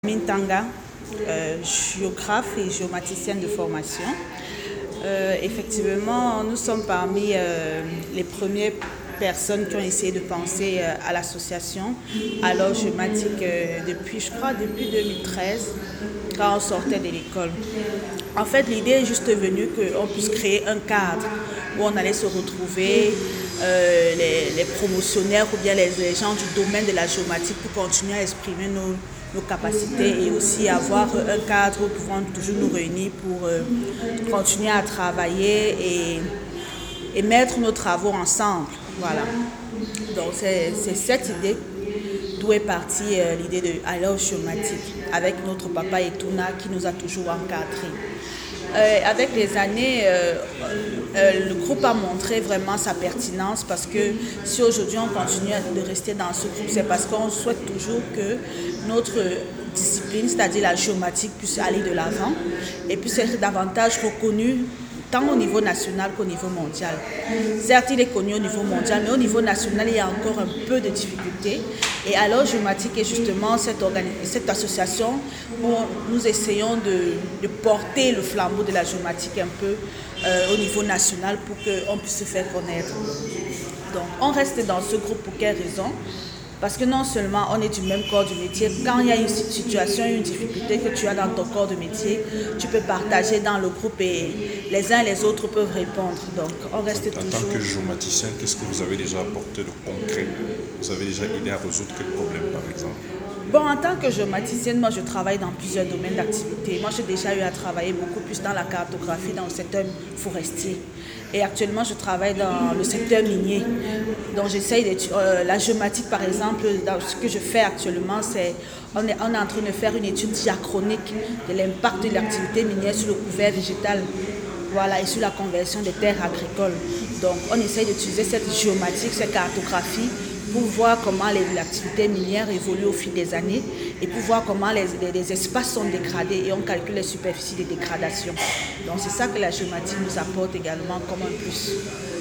Mintanga, géographe et géomaticienne de formation. Effectivement, nous sommes parmi les premières personnes qui ont essayé de penser à l'association Alors Géomatique depuis 2013, quand on sortait de l'école. En fait, l'idée est juste venue qu'on puisse créer un cadre où on allait se retrouver, les promotionnaires ou bien les gens du domaine de la géomatique pour continuer à exprimer nos capacités et aussi avoir un cadre où nous pouvons toujours nous réunir pour continuer à travailler et mettre nos travaux ensemble. Voilà. Donc c'est cette idée d'où est partie l'idée de Alors Géomatique avec notre papa Etuna qui nous a toujours encadrés. Avec les années, le groupe a montré vraiment sa pertinence parce que si aujourd'hui on continue de rester dans ce groupe, c'est parce qu'on souhaite toujours que notre discipline, c'est-à-dire la géomatique, puisse aller de l'avant et puisse être davantage reconnue tant au niveau national qu'au niveau mondial. Certes, il est connu au niveau mondial, mais au niveau national, il y a encore un peu de difficultés. Et Alors Géomatique est justement cette association où nous essayons de porter le flambeau de la géomatique un peu au niveau national pour qu'on puisse se faire connaître. Donc, on reste dans ce groupe pour quelles raisons ? Parce que non seulement on est du même corps de métier, quand il y a une situation, une difficulté que tu as dans ton corps de métier, tu peux partager dans le groupe et les uns et les autres peuvent répondre. Donc on reste toujours... En tant que géomaticien, qu'est-ce que vous avez déjà apporté de concret ? Vous avez déjà aidé à résoudre quel problème par exemple ? Bon, en tant que géomaticienne, moi je travaille dans plusieurs domaines d'activité. Moi j'ai déjà eu à travailler beaucoup plus dans la cartographie, dans le secteur forestier. Et actuellement je travaille dans le secteur minier. Donc j'essaye la géomatique par exemple, dans ce que je fais actuellement, on est en train de faire une étude diachronique de l'impact de l'activité minière sur le couvert végétal. Voilà, et sur la conversion des terres agricoles. Donc on essaye d'utiliser cette géomatique, cette cartographie pour voir comment l'activité minière évolue au fil des années et pour voir comment les espaces sont dégradés et on calcule les superficies de dégradation. Donc c'est ça que la géomatique nous apporte également comme un plus.